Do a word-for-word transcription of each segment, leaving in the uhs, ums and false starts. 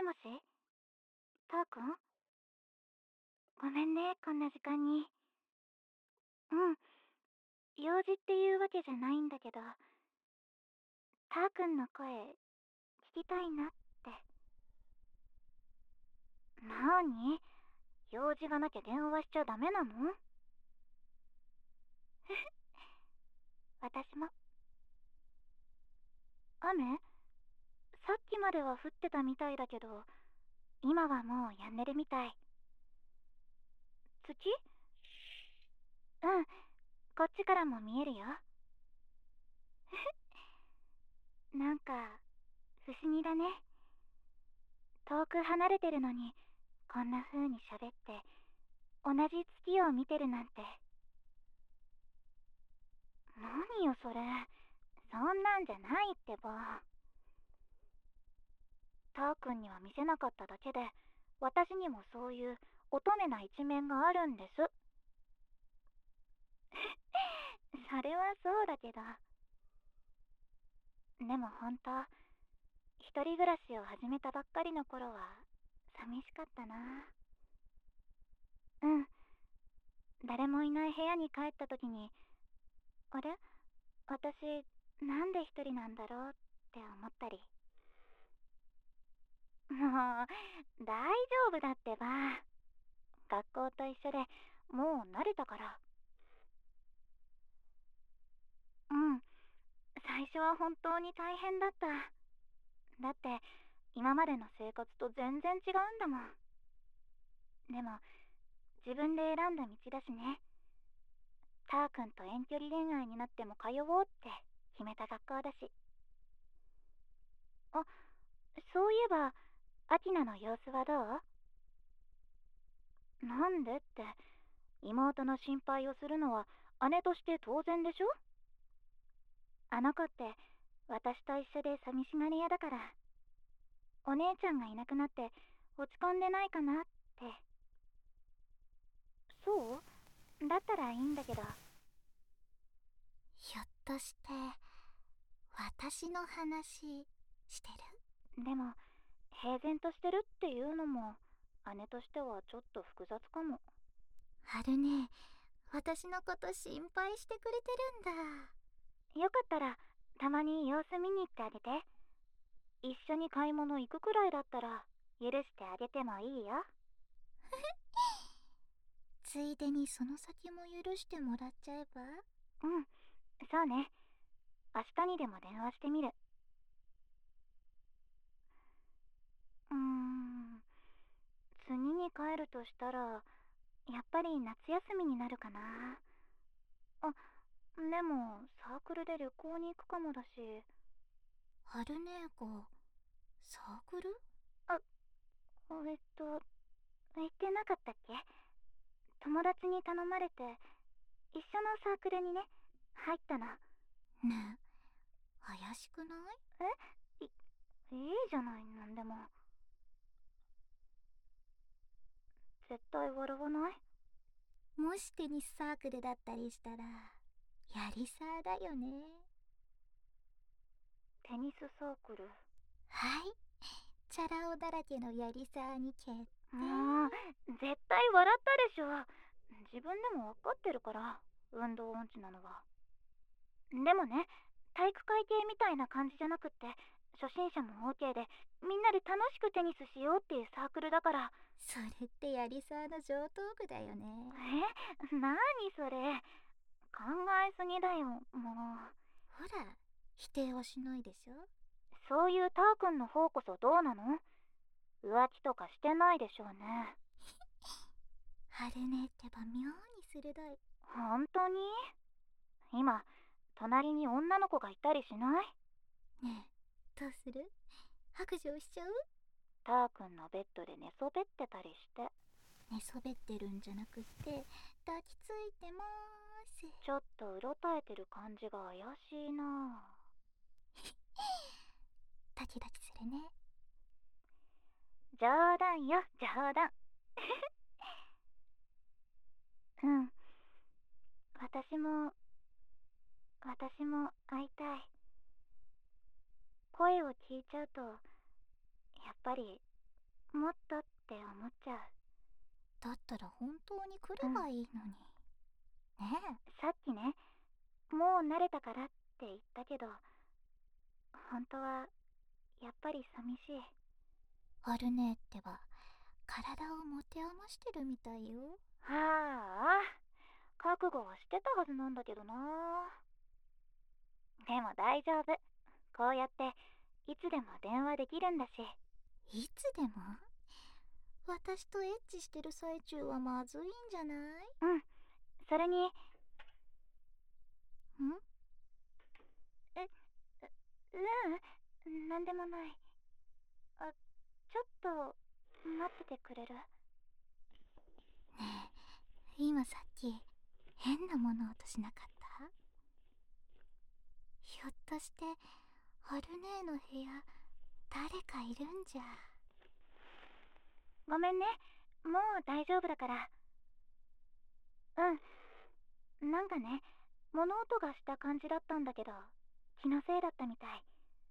しもし、たーくん？ごめんね、こんな時間に。うん、用事っていうわけじゃないんだけど、たーくんの声、聞きたいなって。なーに？用事がなきゃ電話しちゃダメなの？私も。雨？さっきまでは降ってたみたいだけど、今はもう止んでるみたい。月？うん、こっちからも見えるよ。なんか、不思議だね。遠く離れてるのに、こんな風に喋って、同じ月を見てるなんて。何よそれ。そんなんじゃないってば。たーくんには見せなかっただけで、私にもそういう乙女な一面があるんです。それはそうだけど。でも本当、一人暮らしを始めたばっかりの頃は、寂しかったな。うん。誰もいない部屋に帰った時に、あれ私、なんで一人なんだろうって思ったり。もう、大丈夫だってば。学校と一緒でもう慣れたから。うん。最初は本当に大変だった。だって、今までの生活と全然違うんだもん。でも、自分で選んだ道だしね。たーくんと遠距離恋愛になっても通おうって決めた学校だし。あ、そういえば、アキナの様子はどう？なんでって、妹の心配をするのは姉として当然でしょ？あの子って私と一緒で寂しがり屋だから、お姉ちゃんがいなくなって落ち込んでないかなって。そうだったらいいんだけど。 ひょっとして、私の話してる？ でも、平然としてるっていうのも姉としてはちょっと複雑かも。 春ね、私のこと心配してくれてるんだ。 よかったらたまに様子見に行ってあげて。一緒に買い物行くくらいだったら許してあげてもいいよ。 ついでにその先も許してもらっちゃえば？ うん、そうね。明日にでも電話してみる。うーん、次に帰るとしたらやっぱり夏休みになるかな。あ、でもサークルで旅行に行くかもだし。 春姉子、サークル？ あ、えっと言ってなかったっけ？友達に頼まれて一緒のサークルにね、入ったの。 ねえ、怪しくない？ えい、いいじゃない、なんでも。絶対笑わない？ もしテニスサークルだったりしたら、やりさーだよね。 テニスサークル。 はい、チャラ男だらけのやりさーに決定。 もう絶対笑ったでしょ。自分でも分かってるから、運動音痴なのは。でもね、体育会系みたいな感じじゃなくって、初心者も OK でみんなで楽しくテニスしようっていうサークルだから。 それってやりさーの上等句だよね。 え、なにそれ。考えすぎだよ、もう。 ほら、否定はしないでしょ。 そういうターくんの方こそどうなの？浮気とかしてないでしょうね。 春ねってば妙に鋭い。 本当に？今、隣に女の子がいたりしない？ ねえ、どうする？白状しちゃう？ ターくんのベッドで寝そべってたりして。 寝そべってるんじゃなくって抱きついてまーす。 ちょっとうろたえてる感じが怪しいな。 ドキドキするね。 冗談よ、冗談。うん。私も、私も会いたい。声を聞いちゃうと、やっぱりもっとって思っちゃう。 だったら本当に来ればいいのに、うん、ねえ。 さっきね、もう慣れたからって言ったけど、本当はやっぱり寂しい。 アルネってば体を持て余してるみたいよ。 はあ、覚悟はしてたはずなんだけどな。でも大丈夫。こうやっていつでも電話できるんだし。 いつでも？私とエッチしてる最中はまずいんじゃない？ うん。それに。ん？え、ううん、なんでもない。あ、ちょっと待っててくれる？ ねえ、今さっき変な物音しなかった？ひょっとしてアルネーの部屋誰かいるんじゃ？ ごめんね、もう大丈夫だから。うん、なんかね、物音がした感じだったんだけど、気のせいだったみたい。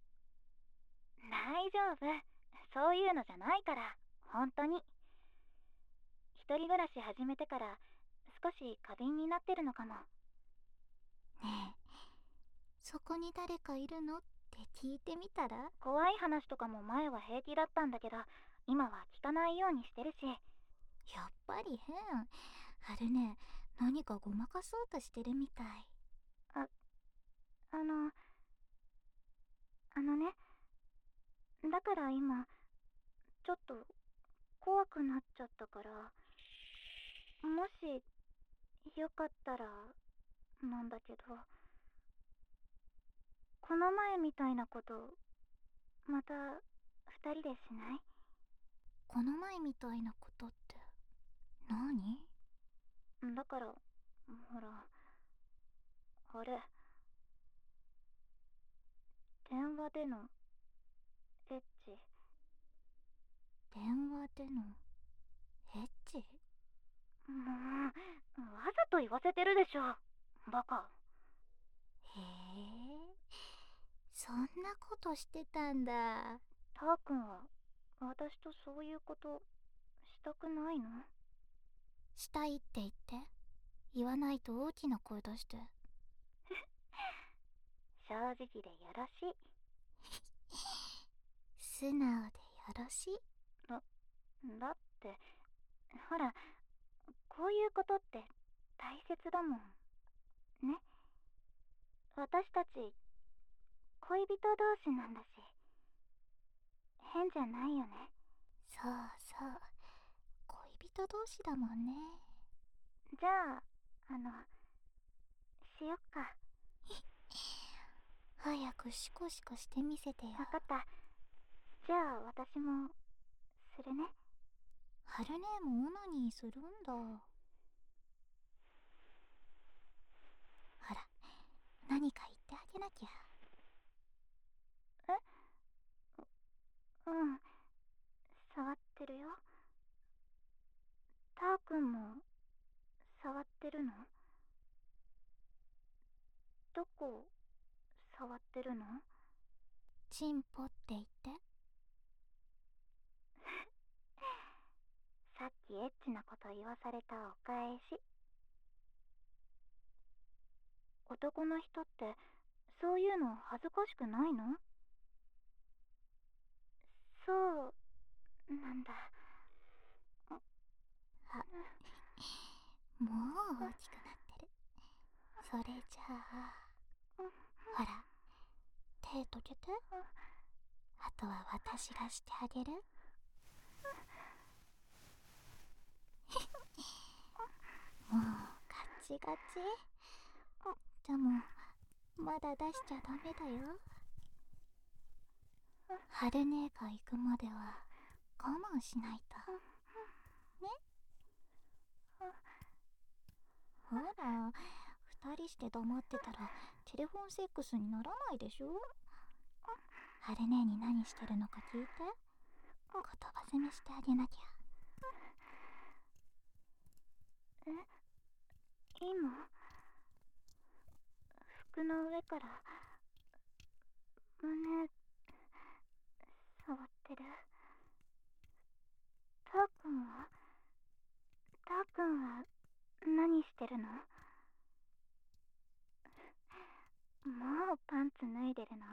大丈夫、そういうのじゃないから、本当に。一人暮らし始めてから少し過敏になってるのかも。 ねえ、そこに誰かいるのって聞いてみたら？ 怖い話とかも前は平気だったんだけど、今は聞かないようにしてるし。 やっぱり変。あれね、何かごまかそうとしてるみたい。 あ、あの、あのね、だから今、ちょっと怖くなっちゃったから、もしよかったらなんだけど、この前みたいなことまた二人でしない？ この前みたいなことって何？ だから、ほら、あれ、電話でのエッチ。 電話でのエッチ？ もう、わざと言わせてるでしょ、バカ。 へえ、そんなことしてたんだ。 ターくんは私とそういうことしたくないの？ したいって言って。言わないと大きな声出して。 正直でよろしい。 素直でよろしい。 だ、だって、ほら、こういうことって大切だもん。ね。私たち、恋人同士なんだし、変じゃないよね。 そうそう。恋人同士だもんね。 じゃあ、あの、しよっか。 早くシコシコしてみせてよ。 わかった。じゃあ私も、するね。 ハルネーもオナニーするんだ。ほら、何か言ってあげなきゃ。 え？う、うん。触ってるよ。ターくんも、触ってるの？どこ、触ってるの？ チンポって言って。 さっきエッチなこと言わされたお返し。男の人ってそういうの恥ずかしくないの？そうなんだ。 あ、もう大きくなってる。それじゃあ、ほら、手溶けて。あとは私がしてあげる。もうガチガチ。でもまだ出しちゃダメだよ。ハルネーが行くまでは我慢しないとね。ほら、二人して黙ってたらテレフォンセックスにならないでしょ。ハルネーに何してるのか聞いて。言葉攻めしてあげなきゃ。 え、今、服の上から胸触ってる？ ターくんはターくんは何してるの？もうパンツ脱いでるの？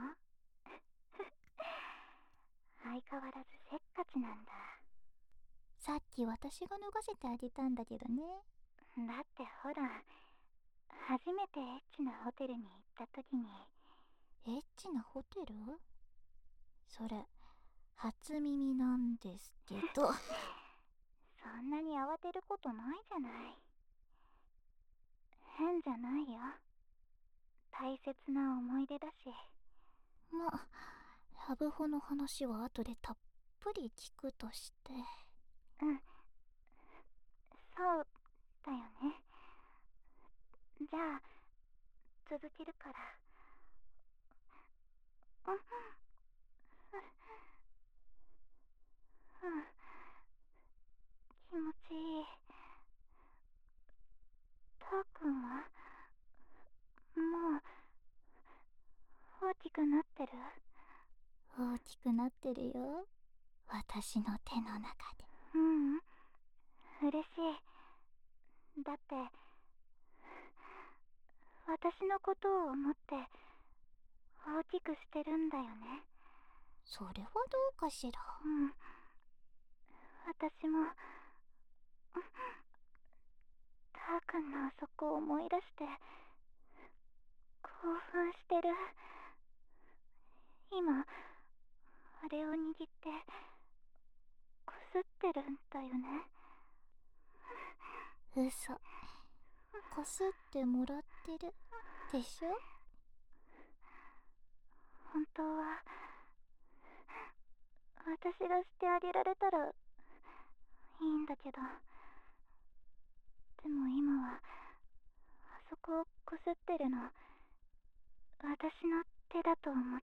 相変わらずせっかちなんだ。 さっき私が脱がせてあげたんだけどね。 だってほら、初めてエッチなホテルに行った時に。 エッチなホテル？それ初耳なんですけど。 そんなに慌てることないじゃない。変じゃないよ。大切な思い出だし。 ま、ラブホの話は後でたっぷり聞くとして。 うん、そうだよね。じゃあ続けるから。うん、うん、気持ちいい。ターくんはもう大きくなってる？ 大きくなってるよ、私の手の中で。 うん、嬉しい。だって私のことを思って大きくしてるんだよね。 それはどうかしら。 うん、私もターくんのあそこを思い出して興奮してる。今あれを握ってこすってるんだよね。 嘘、こすってもらってるでしょ。 本当は私がしてあげられたらいいんだけど、でも今はあそこをこすってるの私の手だと思って。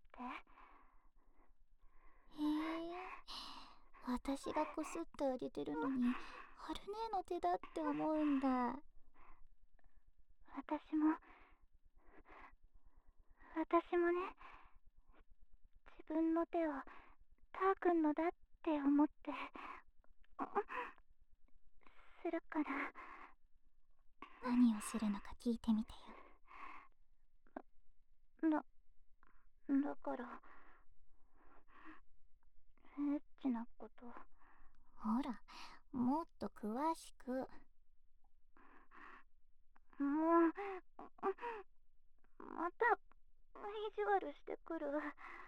へえ、私がこすってあげてるのにハル姉の手だって思うんだ。 私も私もね、自分の手をターくんのだって思ってするから。 何をするのか聞いてみてよ。 な、だからエッチなこと。 ほら、もっと詳しく。 もうまた意地悪してくる。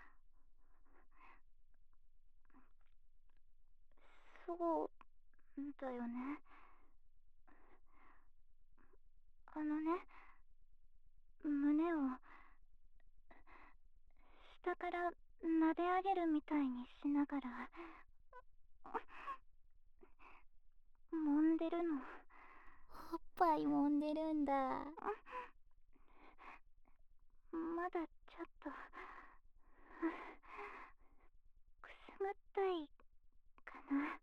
そうだよね。あのね、胸を下から撫で上げるみたいにしながら揉んでるの。 おっぱい揉んでるんだ。 まだちょっとくすぐったいかな。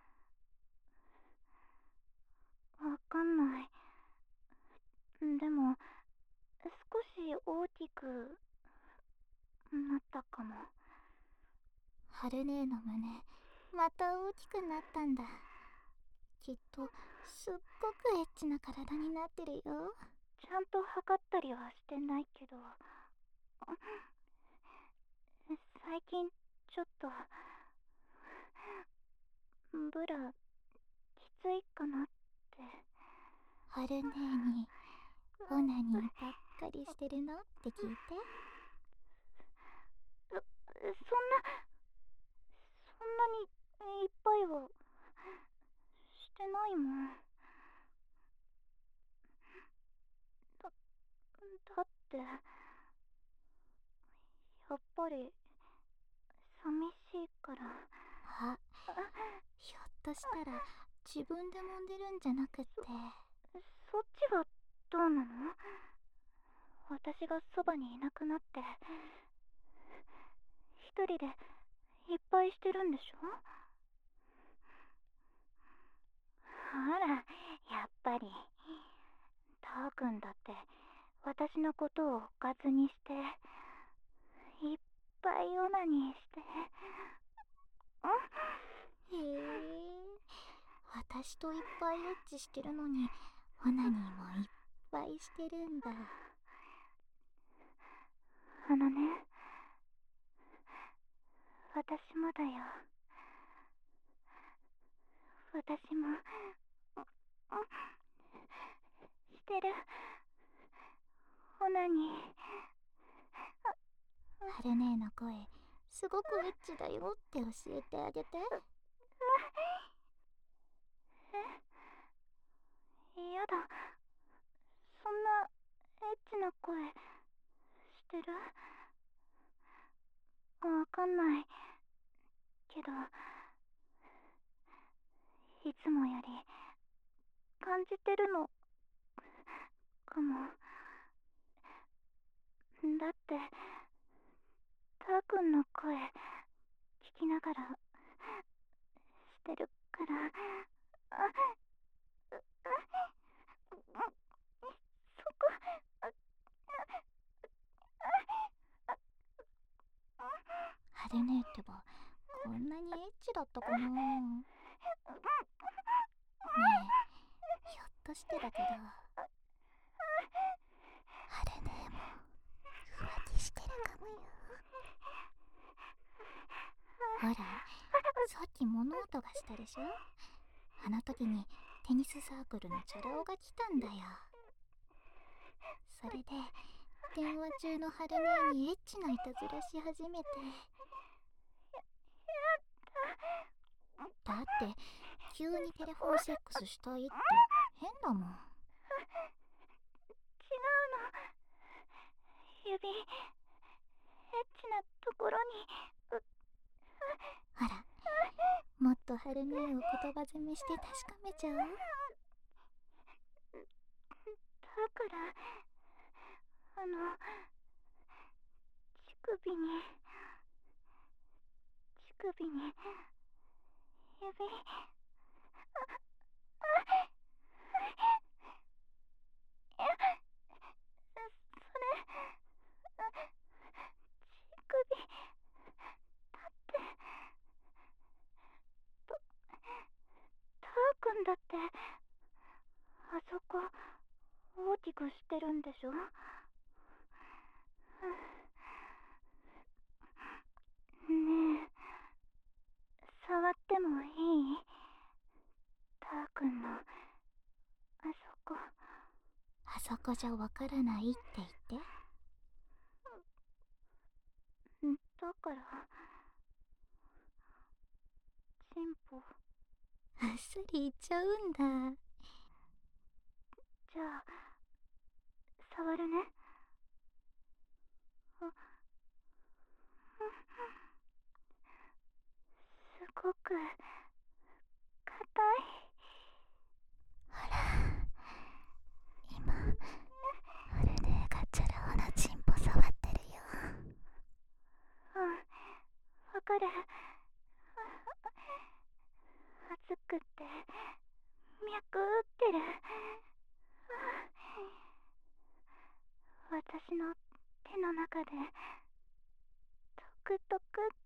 わかんない。でも少し大きくなったかも。 ハル姉の胸、また大きくなったんだ。きっとすっごくエッチな体になってるよ。 ちゃんと測ったりはしてないけど、最近ちょっとブラきついかなって。 ハル姉にオナニーばっかりしてるのって聞いて。 そ、そんなそんなにいっぱいはしてないもん。だ、だってやっぱり寂しいから。 あ、ひょっとしたら自分で揉んでるんじゃなくって。 そっちはどうなの？私がそばにいなくなって一人でいっぱいしてるんでしょ？ほら、やっぱりターくんだって私のことをおかずにしていっぱいオナニーして。 へえ、 私といっぱいエッチしてるのにオナニーもいっぱいしてるんだ。 あのね、私もだよ。私もしてるオナニー。 ハル姉の声すごくエッチだよって教えてあげて。 え、やだ。そんなエッチな声してる？わかんないけど、いつもより感じてるのかも。だってたーくんの声聞きながらしてるから。あ、う、う、そこ、あ、 ハル姉ってばこんなにエッチだったかな。ねえ、ひょっとしてだけどハル姉も浮気してるかもよ。ほら、さっき物音がしたでしょ。あの時にテニスサークルのチャラ男が来たんだよ。それで電話中のハル姉にエッチないたずらし始めて。だって急にテレフォンセックスしたいって変だもん。違うの。 指、エッチなところに。う、 ほら、もっとハル姉を言葉攻めして確かめちゃう。だから、あの、乳首に、乳首に、指、あ、あ、いや、それ、乳首、だって、た、たーくんだって、あそこ、大きくしてるんでしょ？ねえ、触ってもいい？たーくんの、あそこ。 あそこじゃわからないって言って。 だから、チンポ。 あっさり言っちゃうんだ。 じゃあ、触るね。あ、すごく硬い。 ほら、今ハル姉がチャラ男のチンポ触ってるよ。 うん、わかる。熱くって脈打ってる。私の手の中でトクトクって。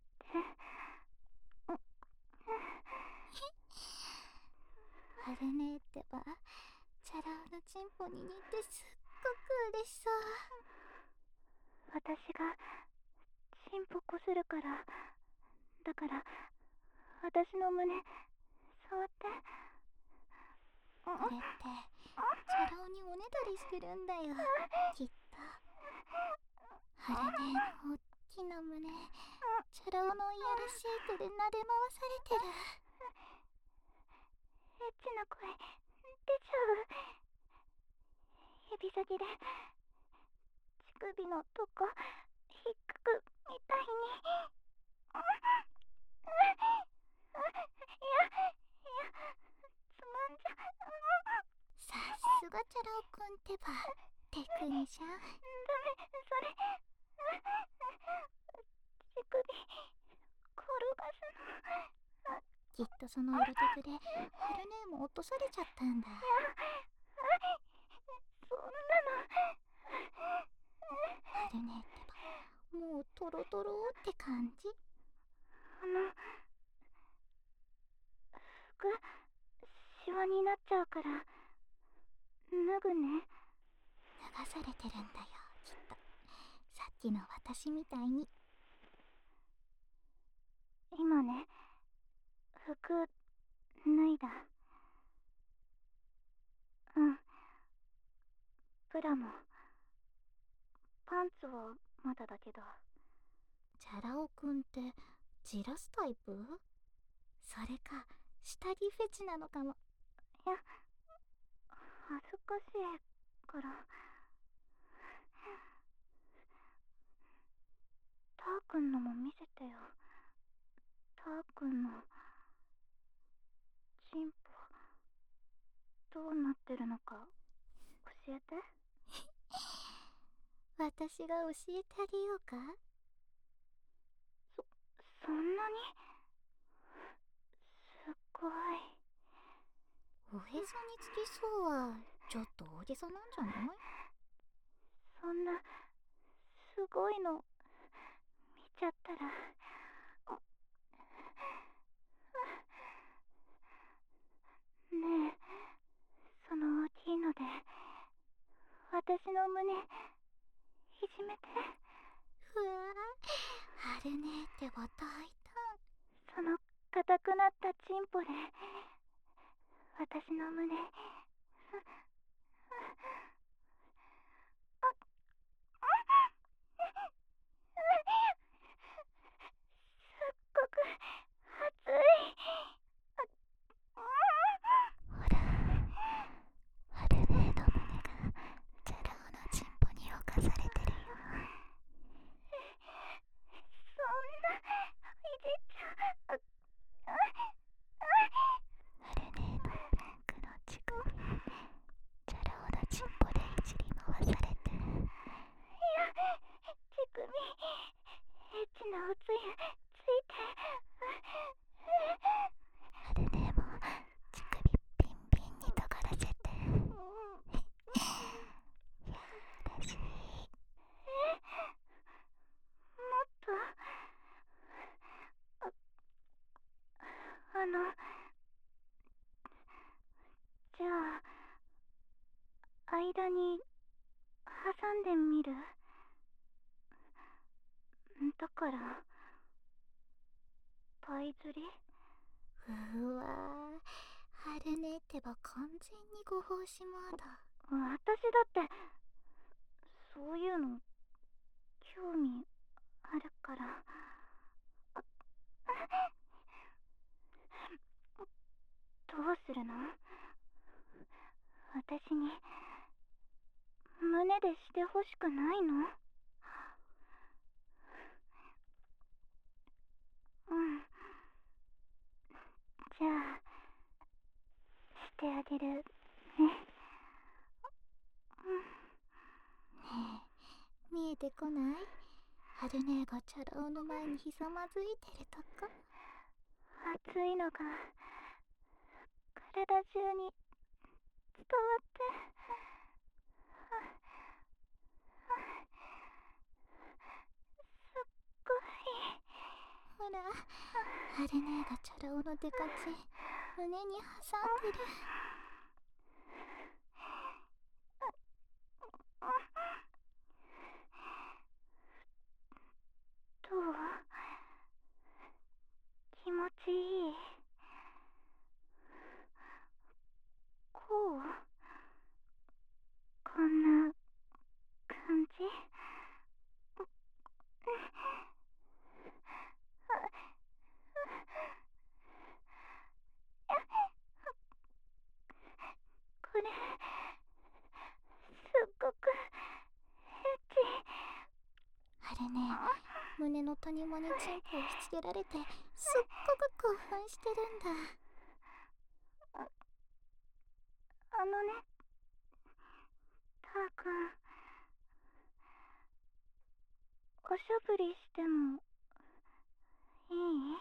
ハル姉ってばチャラ男のチンポに似てすっごく嬉しそう。 私がチンポこするから。だから私の胸触って。 これってチャラ男におねだりしてるんだよ、きっと。ハル姉のおっきな胸チャラ男のいやらしい手で撫で回されてる。 エッチな声出ちゃう。指先で乳首のとこ引っかくみたいに。いや、いや、つまんじゃ。 さすがチャラ男くんってばテクニシャン。ダメ、 それ乳首転がすの。 きっとその色テクでハル姉も落とされちゃったんだ。いや、 そんなの。 ハル姉ってばもうトロトロって感じ。 あの、服、しシワになっちゃうから脱ぐね。 流されてるんだよ、きっと。さっきの私みたいに。 今ね、服脱いだ。うん。ブラもパンツはまだだけど。 チャラ男くんってじらすタイプ？それか下着フェチなのかも。 いや、恥ずかしいから。ターくんのも見せてよ。ターくんのチンポどうなってるのか教えて。 私が教えてあげようか？ そ、そんなに？すごい。 おへそにつきそうはちょっと大げさなんじゃない？ そんなすごいの見ちゃったら。ねえ、その大きいので私の胸いじめて。 ふわー、あるねってば大胆。 その硬くなったチンポで私の胸すっごく熱い。 ほら、あるねの胸がチャラ男のチンポに侵されてるよ。 そんないじっちゃう。 あるねのピンクの乳首、チャラ男のチンポでいじり回されて。 いや、乳首エッチなおつゆついて。 あるねも乳首ビンビンに尖らせて。いやらしい。 え、もっと。あ、あのじゃあ間に挟んでみる？だからパイ釣り？ うわー、あるねってば完全にご奉仕モード。 私だってそういうの興味あるから。どうするの？私に胸でしてほしくないの？うん。じゃあしてあげるね。うん。 ねえ、見えてこない？はるねがチャラ男の前にひざまずいてるとこ。 熱いのが体中に伝わって。すっごい。 ほら、はるねがチャラ男のデカチン胸に挟んでる。 どう？気持ちいい？こう？こんな感じ？これすっごくエッチ。 はるね、胸の谷間にチンポを押し付けられてすっごく興奮してるんだ。 あ、あのね、ターくん、おしゃぶりしてもい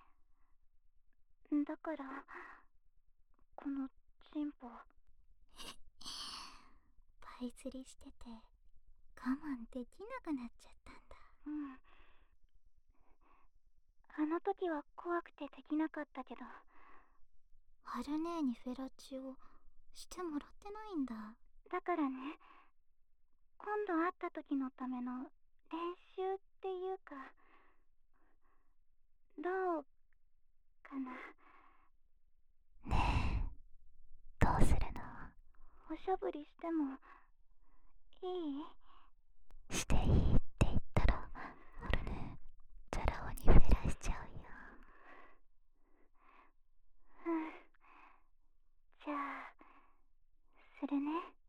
い？だからこのチンポパイ釣りしてて我慢できなくなっちゃったんだ。 うん。あの時は怖くてできなかったけど。 ハル姉にフェラチオしてもらってないんだ。 だからね、今度会った時のための練習っていうか、どうかな。 ねえ、どうするの？ おしゃぶりしてもいい？ していいって言ったら、ハル姉、チャラ男にフェラしちゃうよ。 うん。じゃあ、するね。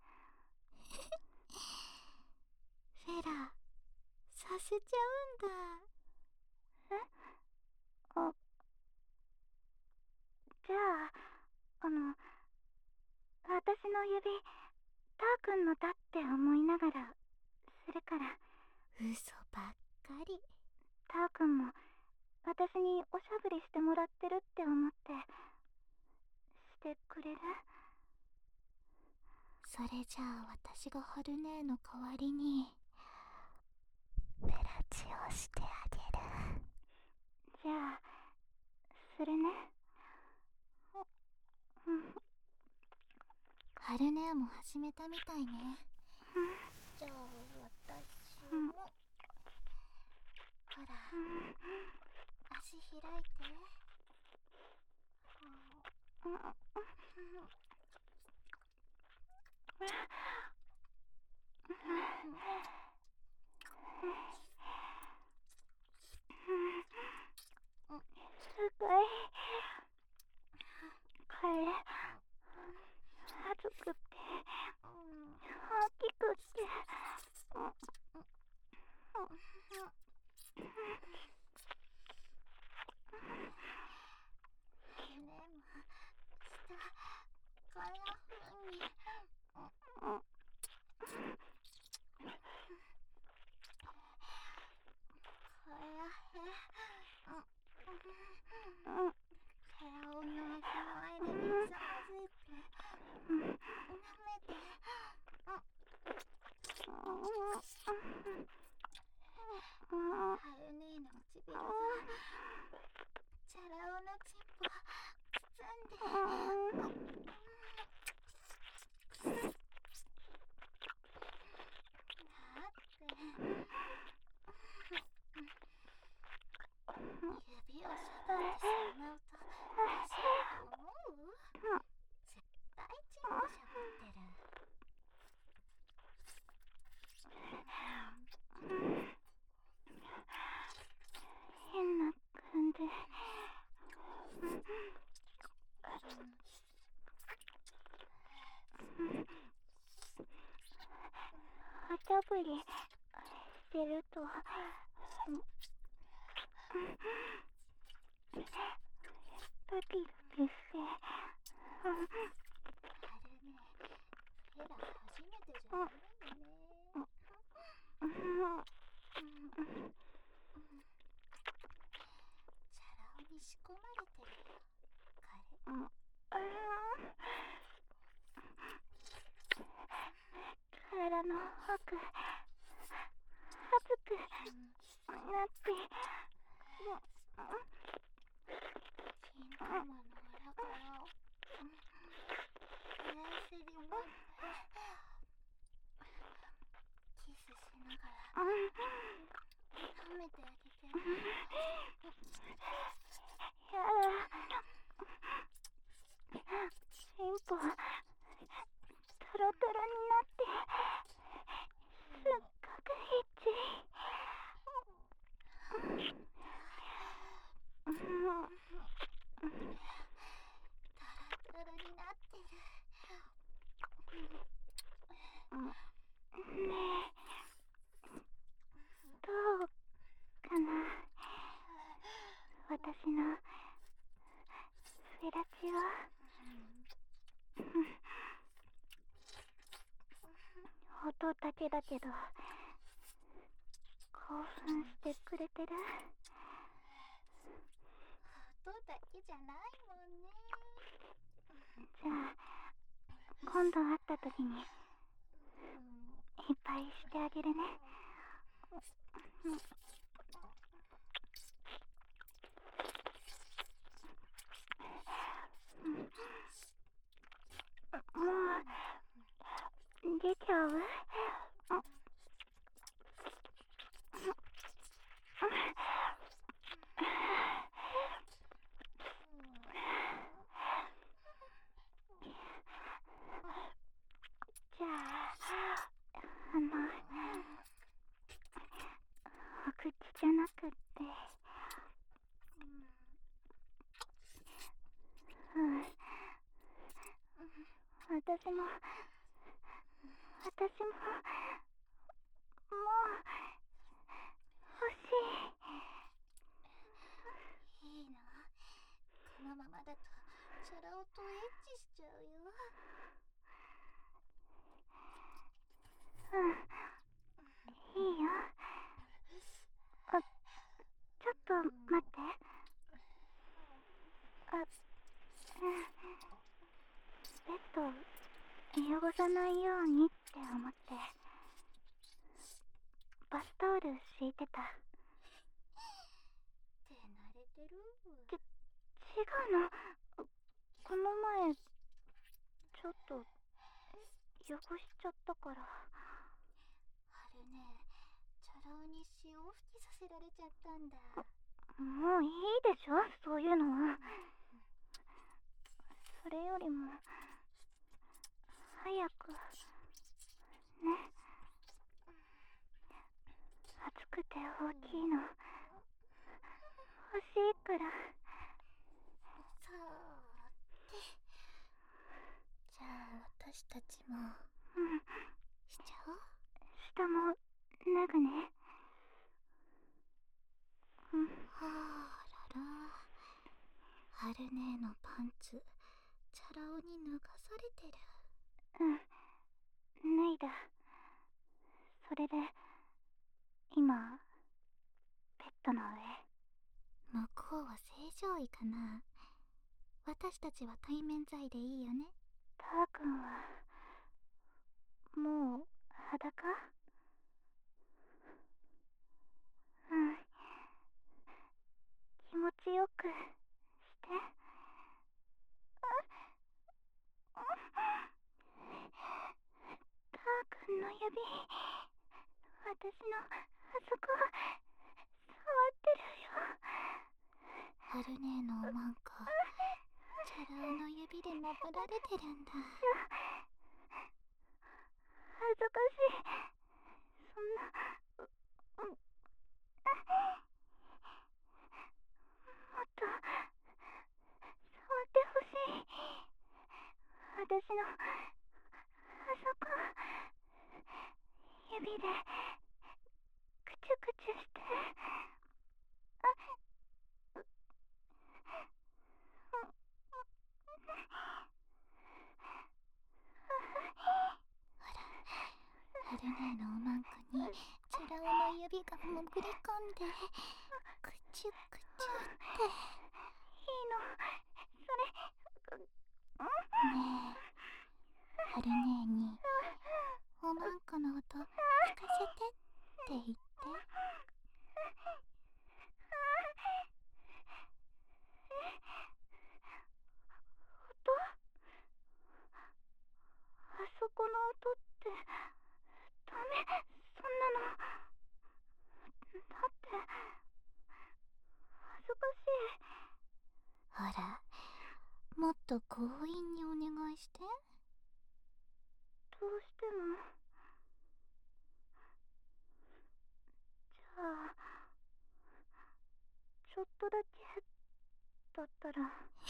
フェラ、させちゃうんだ。 え？あ、じゃあ、あの、私の指、ターくんのだって思いながら、するから。 嘘ばっかり。 ターくんも、私におしゃぶりしてもらってるって思って、してくれる？ それじゃあ私がハル姉の代わりにフェラチオしてあげる。 じゃあ、するね。うん。 ハル姉も始めたみたいね。じゃあ私も、うん、ほら、うん、足開いて。うん、うん、 すごい。これ、熱くって、大きくって、 ねも下こんなふうに、こうやって手をの前で水混ぜて舐めて、ハル姉の唇がチャラ男のチンポ包んで、だって指をしゃぶってしまうと欲しいと思う？絶対チンポしゃぶってる。 変な感じ。おしゃぶりしてると、ドキドキして、 ハル姉、フェラ初めてじゃないよね。チャラ男に仕込まれてるよ、彼。 体の奥、熱くなって、 金玉の腹からを冷静に持ってキスしながら舐めてあげて。 やだ、チンポトロトロになってすっごくヒッチリ。 タラタラになってる。 ねえ、どうかな、私のフェラチオ。音だけだけど興奮してくれてる？ 音だけじゃないもんね。 じゃあ今度会った時にいっぱいしてあげるね。 もう出ちゃう？じゃあ、あの、お口じゃなくって、うん、私も、私も、もう、欲しい。 いいな。このままだと、チャラ男とエッチしちゃうよ。 うん、いいよ。あ、ちょっと待って。あ、うん、ベッド汚さないようにって思ってバスタオル敷いてた。 手慣れてる。 ち、違うの。この前ちょっと汚しちゃったから。 あれね、チャラ男に潮吹きさせられちゃったんだ。 もういいでしょ、そういうのは。それよりも早くね。暑くて大きいの欲しいから。 さあって、じゃあ私たちもうん、 しちゃおう。 下も脱ぐね。うん。 はあらら、ハル姉のパンツチャラ男に脱がされてる。 うん、脱いだ。それで今ベッドの上。 向こうは正常位かな。私たちは対面罪でいいよね。 ターくんはもう裸？うん、気持ちよくして。ターくんの指、私のあそこ触ってるよ。 ハル姉のおまんこ、チャラ男の指でなぶられてるんだ。 恥ずかしい。そんな、う、うん、もっと触ってほしい。私のあそこ、指でくちゅくちゅして。あ、う、う、 ハル姉のおまんこにチャラ男の指が潜り込んでくちゅくちゅって。 いいの、それ。うん、 ねえ、ハル姉におまんこの音聞かせてって言って。 音？あそこの音ってダメ、そんなの。だって恥ずかしい。 ほら、もっと強引にお願いして。 どうしても。じゃあちょっとだけだったら。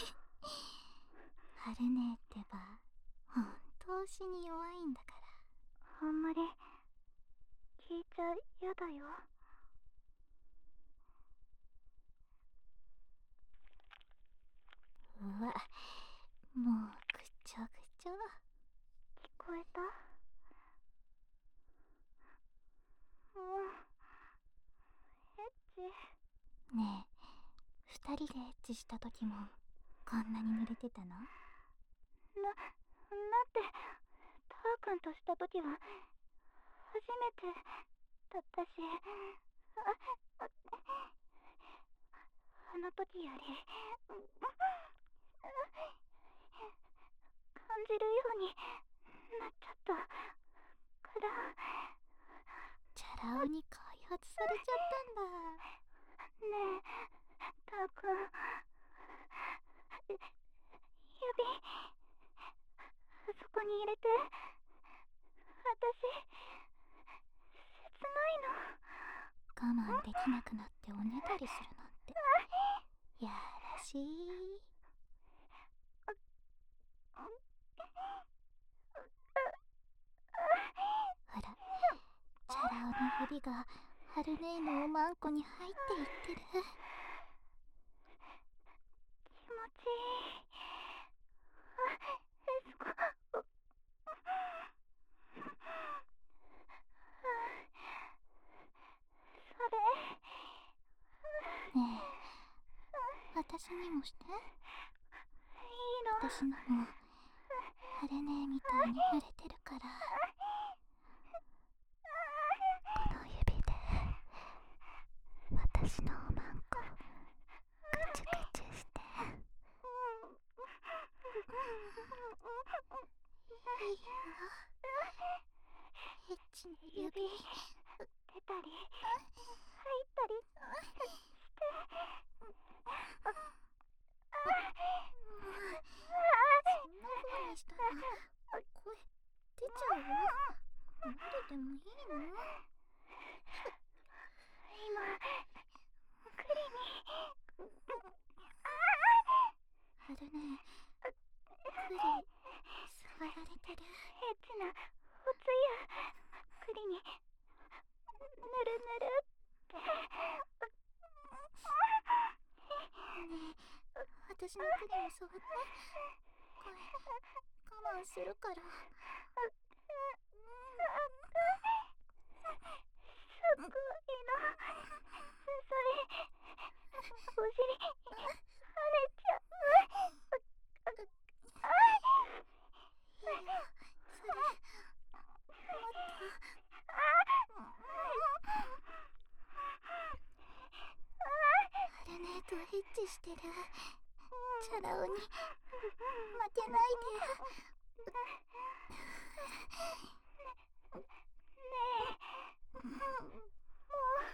ハル姉ってば本当しに弱いんだから。 あんまり聞いちゃやだよ。 うわ、もうぐちょぐちょ。 聞こえた？もうエッチ。 ねえ、二人でエッチした時もこんなに濡れてたの？な、 な、なってターくんとした時は初めてだったし、あ、あ、あの時よりじるようになっちゃったから。 チャラ男に開発されちゃったんだ。 ねえ、たーくん、指あそこに入れて。私切ないの。 我慢できなくなっておねだりするなんてやらしい。ほら、チャラ男の指がハル姉のおまんこに入っていってる。 気持ちいい。あ、エスコ。それ。 ねえ、私にもして。いいの。 私のもハル姉みたいに濡れてるから。この指で私のおまんこぐちゅぐちゅして。いいよ、エッチな指出たり入ったりしてそんな風にしたら声出ちゃうよ。喉でもいいの？ 今クリにハル姉、クリ触られてる。 エッチなおつゆクリにぬるぬるって。 ねえ、私のクリも触って。これ我慢するから。 すっごいの。それお尻跳ねちゃう。 いいよ、それもっと。ハル姉とエッチしてるチャラ男に負けないで。 ねえ、もう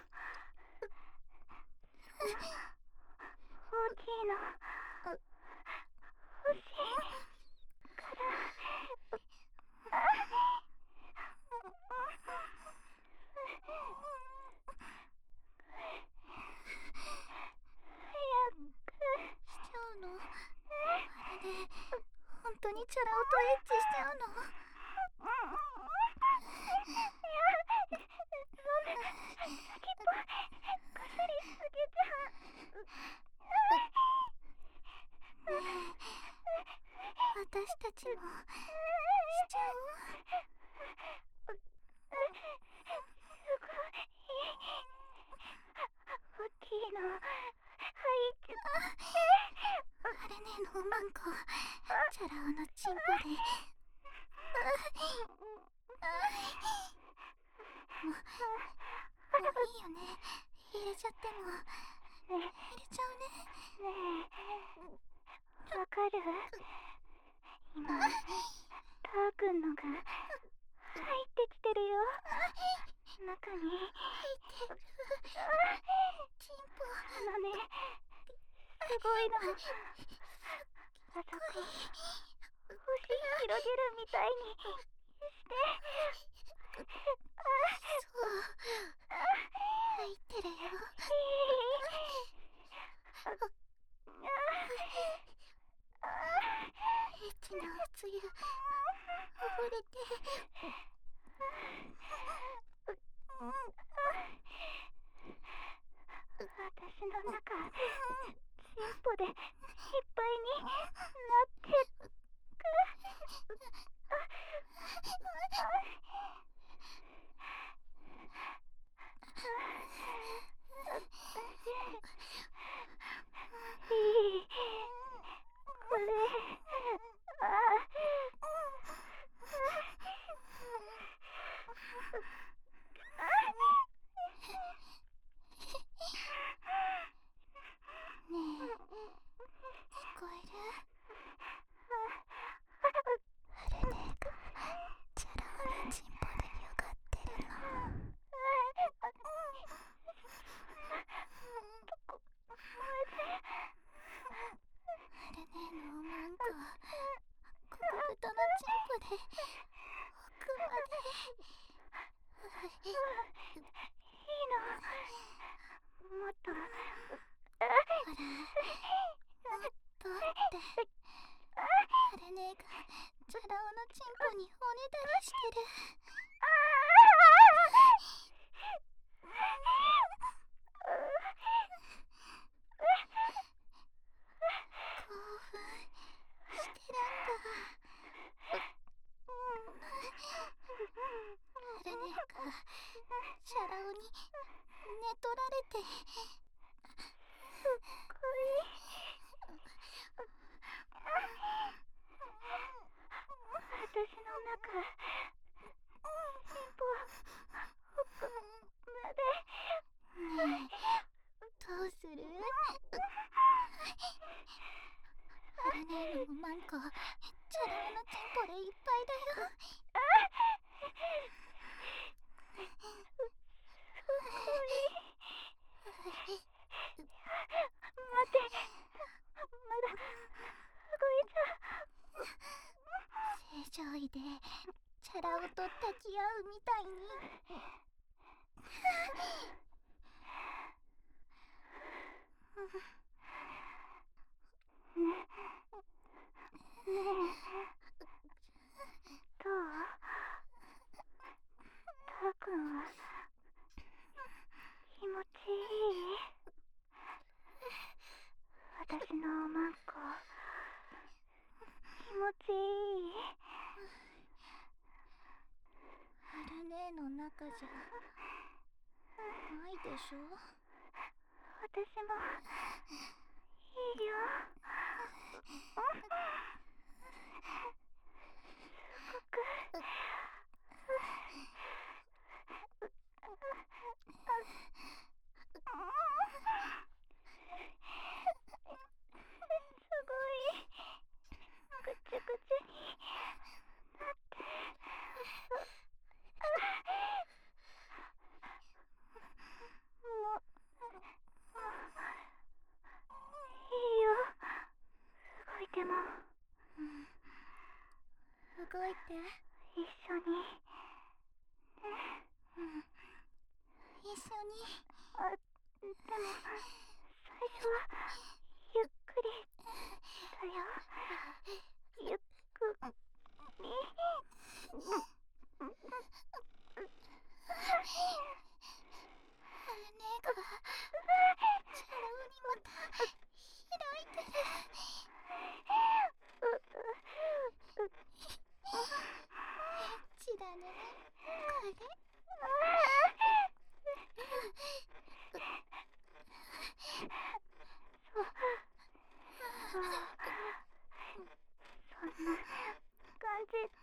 大きいの欲しいから。早くしちゃうの？あれで本当にチャラ男とエッチしちゃうの？ いや、そんな先っぽこすりすぎちゃう。 ねえ、私たちもしちゃおう。 すごい大きいの入っちゃう。 ハル姉のおまんこチャラ男のチンポで。もう、もういいよね。入れちゃっても。入れちゃうね。 ねえ、わかる？今ターくんのが入ってきてるよ。中に入ってる。チンポ。 あのね、すごいの。あそこ星広げるみたいにして。 そう、入ってるよ。エッチなおつゆ溺れて。 私の中チンポでいっぱいになってく。いい、これ、あねえ、聞こえる？ もっと。 ほら、もっとって。あれねえがチャラ男のチンポにおねだりしてる。興奮してるんだ。あれねえがチャラ男に寝取られて。 すっごい。私の中、チンポ、奥まで。 ねえ、どうする？あれねえのマンコ、チャラ男のチンポでいっぱいだよ。 すごい。待って、まだ動いちゃう。 正常位でチャラ男と抱き合うみたいに。 ねえ、どう？たーくんは気持ちいい？私のおまんこ気持ちいい？ あるねえの中じゃないでしょ。 私もいいよ。すごくすごいぐちゅぐちゅになってもういいよ、動いても。 うん、動いて。 一緒にね。 うん、一緒に。 あ、でも最初はゆっくりだよ。ゆっくり。あれねえがチャラ男にまた開いてる。エッチだねこれ。そうそう、そんな感じで。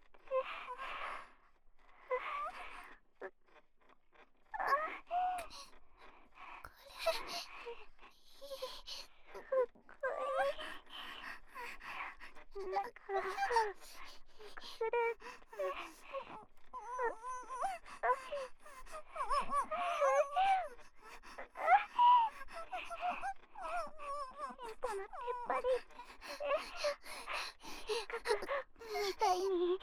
だからくれてチンポの出っ張り引っかくみたいに。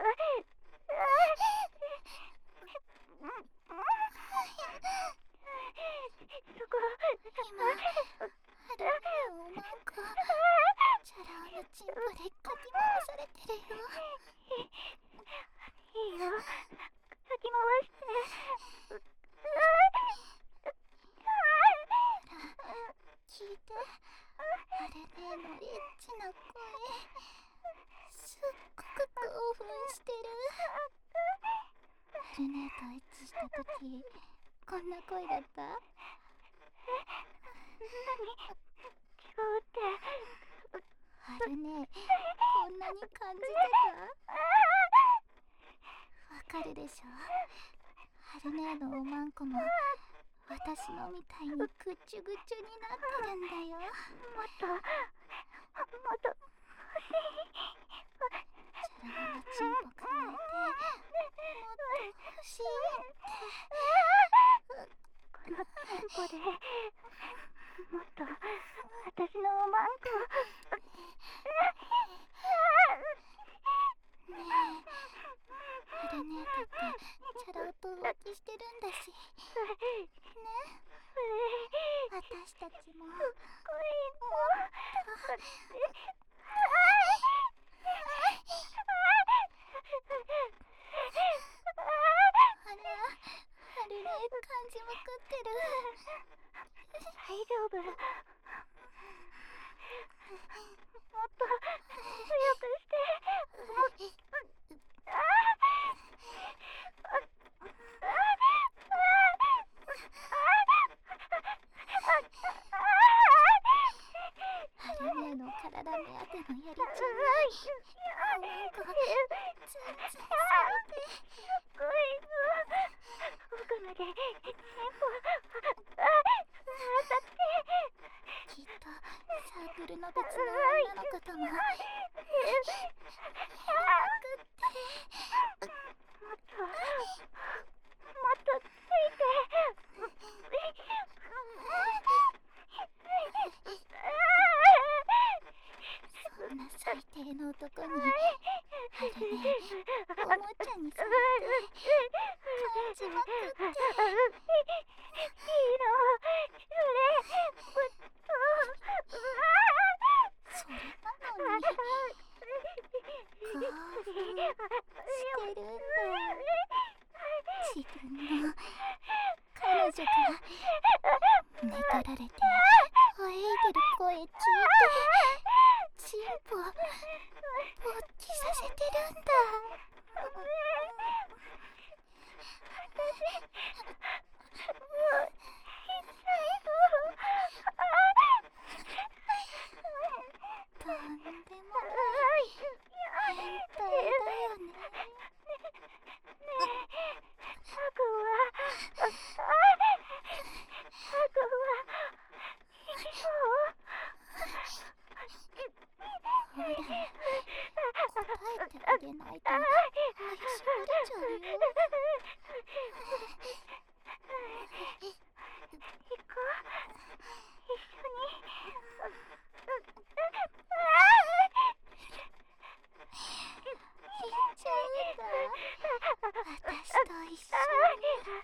そこ今あれねえおまんこチャラ男のチンポでかき回されてるよ。 いいよ、かき回して。 ほら、聞いて。あれねえのエッチな声、すっごく興奮してる。あれねえとエッチしたときこんな声だった？ え、何？違うって。 あれねえ、こんなに感じてた？わかるでしょ？あれねえのおまんこも私のみたいにぐちゅぐちゅになってるんだよ。 もっともっと欲しい。 チャラ男のチンポくわえてもっと欲しいって。 このチンポでもっと私のおまんこ。ねねえ、あれれねえだってチャラ男と浮気してるんだしね。私たちももっとあら、あれね感じまくってる。 大丈夫。もっと強くして。もっとああれねえの体目当てのやりちんになんかツンツンされてこいの奥までテンポあ当たって。 きっとサークルの別の女の子ともやりまくって。 もっともっとついて。 そんな最低の男にあれねおもちゃにされて感じまくって。 いいのそれぶっとそれなのに興奮してるんだ。自分の彼女から寝取られて吠えいてる声聞いてチンポ勃起させてるんだ。とんでもない変態だよね。 ハクはハクはいいの。 ほら答えてあげないと怪しまれちゃうよ。 行こう一緒に。 行っちゃうんだ私と一緒に。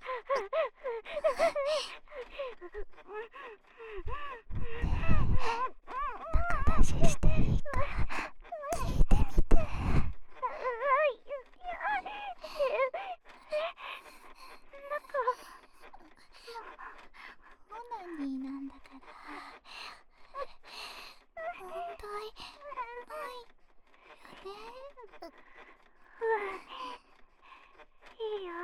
仲出ししていいから聞いてみて。オナニーなんだから問題ないよね。 いいよ。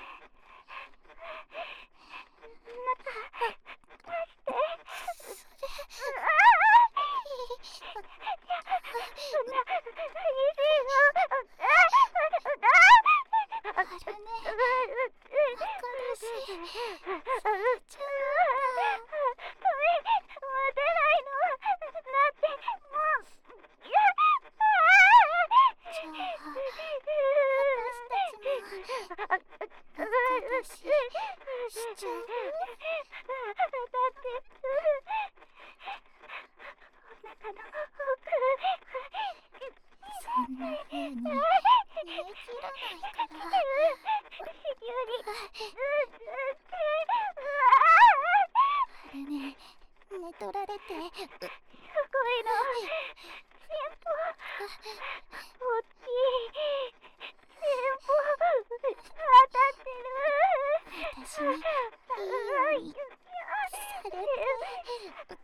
中貸して。そんな厳しいの。 あるね仲出しされちゃうんだ。 待てないの。だってもうじゃあ私たちも仲出ししちゃう。 だってお腹の奥。 そんな風に逃げ切らないから。 急にあれね寝取られてすごいの。チンポ大きい。チンポ当たってる。 私にいいようにされて。ね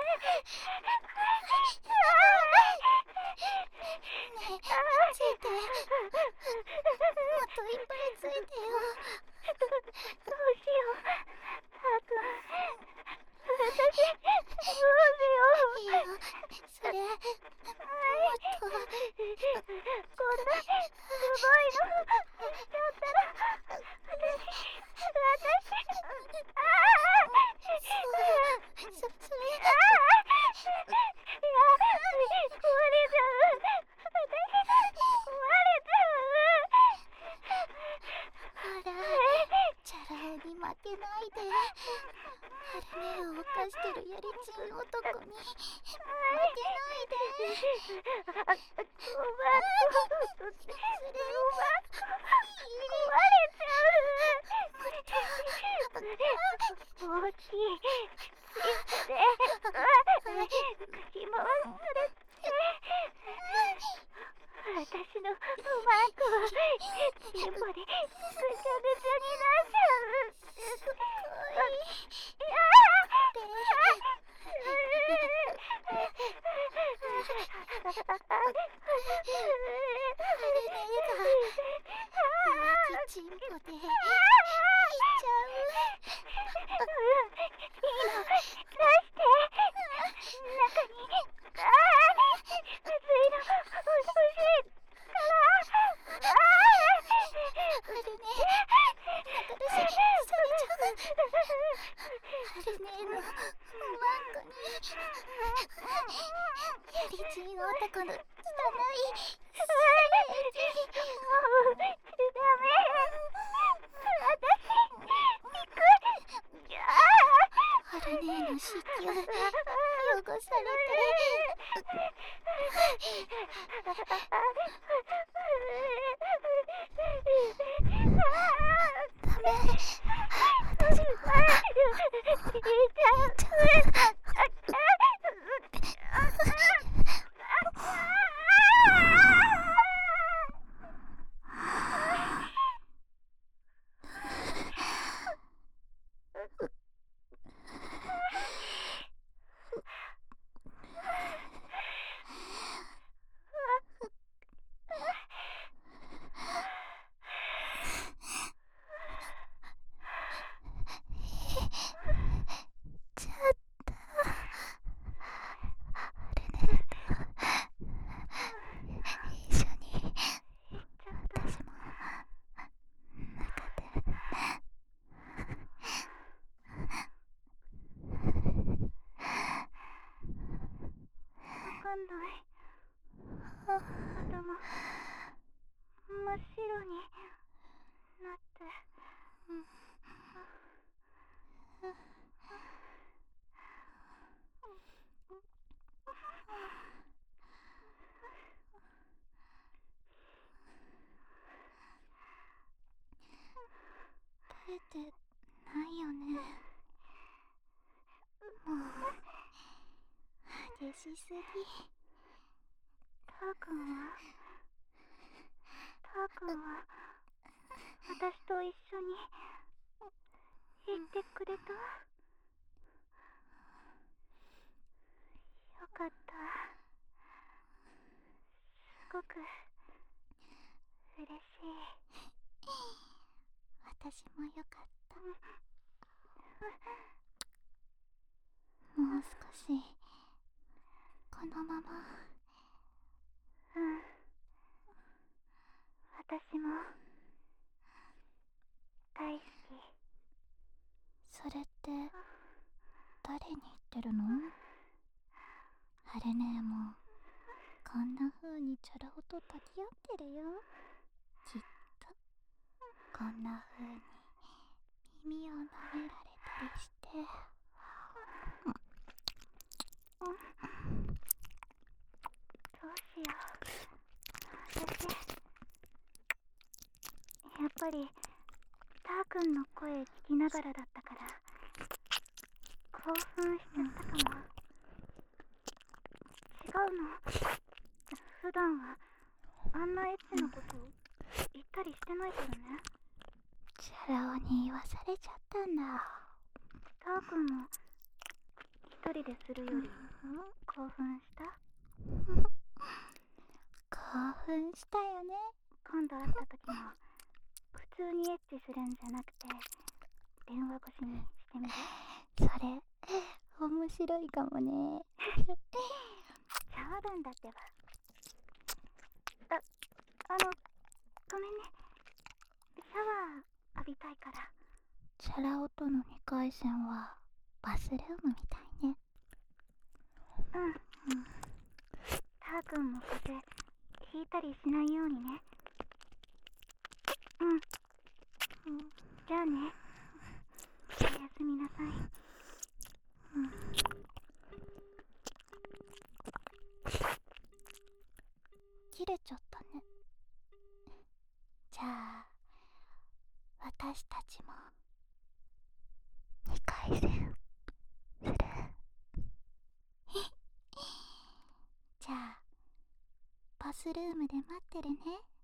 えついてもっといっぱいついてよ。 どうしよう。たくん私どうしよう。 いいよそれもっとこんなすごいのしちゃったら私私ああそそれああいや壊れちゃう。私壊れちゃう。 ほらチャラ男に負けないで。あれねを犯してるやりちん男に負けないで。 ごまとそれいいよ大きい尻尾で口もそれって私のおまんこを尻尾でぐちゃぐちゃになっちゃう。 すごい。 いや泣きちんぽでいっちゃう。 いいの、出して中にああ熱いの欲しいからあああるね。中出しされちゃう。あるねのおまんこにやりちん男の汚いハルネの子宮汚されてダメ。私も真っ白になって、 耐えてないよね。もう激しすぎ。 ターくんはターくんは私と一緒に行ってくれた。よかった。すごく嬉しい。 私もよかった。もう少しこのまま。 うん、私も大好き。 それって誰に言ってるの？ハルネーもこんな風にチャラ男と抱き合ってるよ。きっとこんな風に耳を舐められたりして。 どうしよう。私やっぱりターくんの声聞きながらだったから興奮しちゃったかも。違うの。普段はあんなエッチなこと言ったりしてないからね。 チャラ男に言わされちゃったんだ。 ターくんも一人でするより興奮した？ 興奮したよね。 今度会った時も普通にエッチするんじゃなくて電話越しにしてみる？ それ面白いかもね。 触るんだってば。あ、あのごめんね。シャワー浴びたいから。 チャラ男とのにかい戦はバスルームみたいね。 うん、うん、ターくんも風邪ひいたりしないようにね。うん、うん、じゃあね。おやすみなさい。 うん、切れちゃったね。じゃあ私たちもに回戦する？じゃあバスルームで待ってるね。